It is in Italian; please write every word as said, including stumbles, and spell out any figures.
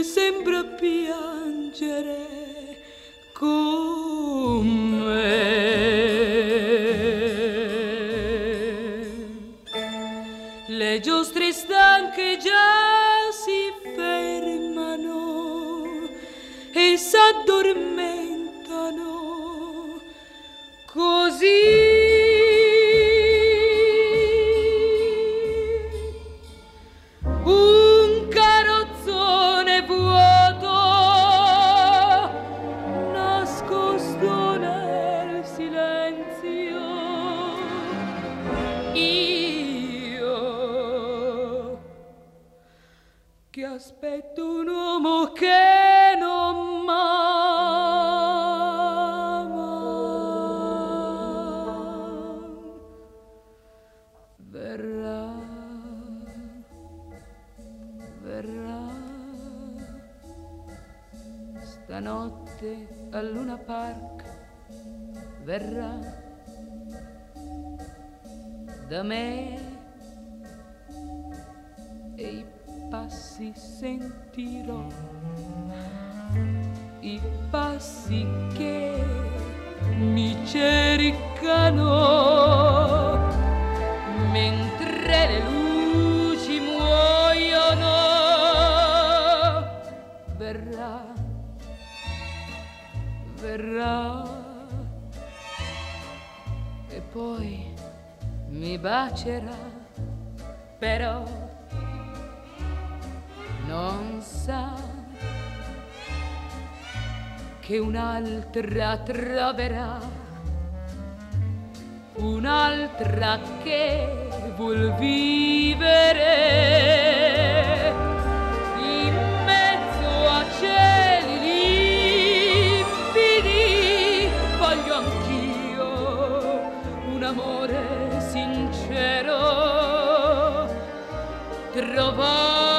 sembra piangere con me. Le giostre stanche già si fermano e s'addormentano così. Un carrozzone vuoto nascosto nel silenzio. Io che aspetto un uomo che non m'ama. Verrà, verrà stanotte al Luna Park, verrà da me e i passi sentirò, i passi che mi cercano mentre le luci muoiono. Verrà, verrà e poi mi bacerà, però non sa che un'altra troverà, un'altra che vuol vivere in mezzo a cieli limpidi. Voglio anch'io un amore sincero trovare.